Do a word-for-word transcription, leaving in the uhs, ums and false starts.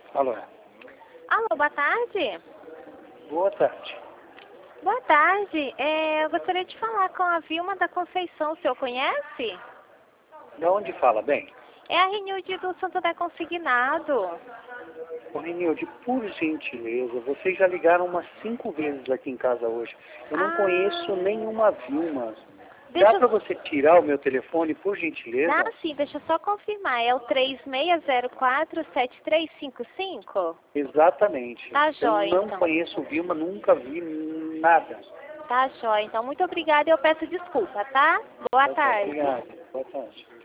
Alô. Alô, boa tarde. Boa tarde. Boa tarde. É, eu gostaria de falar com a Vilma da Conceição. O senhor conhece? De onde fala, bem? É a Renilde do Santo André Consignado. Ô, Renilde, por gentileza, vocês já ligaram umas cinco vezes aqui em casa hoje. Eu não Ah. conheço nenhuma Vilma. Deixa Dá eu... para você tirar o meu telefone, por gentileza? Ah, sim, deixa eu só confirmar. É o três seis zero quatro, sete três cinco cinco? Exatamente. Tá jóia, Eu não então. conheço Vilma, nunca vi nada. Tá jóia. Então, muito obrigada e eu peço desculpa, tá? Boa Tá certo, tarde. obrigado. Boa tarde.